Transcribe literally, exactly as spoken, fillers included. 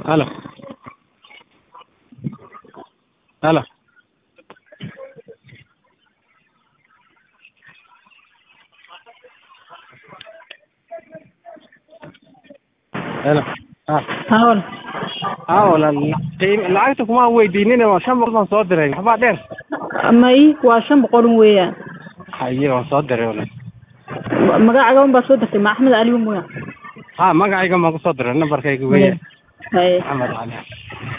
هلا هلا هلا ها هقول ها ولا lacagta kuma weydiinina waa shan boqol baan soo diray waxbaa dheer may waa shan boqol weeyaan haye waan soo diray wala magacaaga un baa soo dirtay ma Axmed Ali mooya ha magacayga ma ku soo diray nambarkayga weeye haye Axmed Ali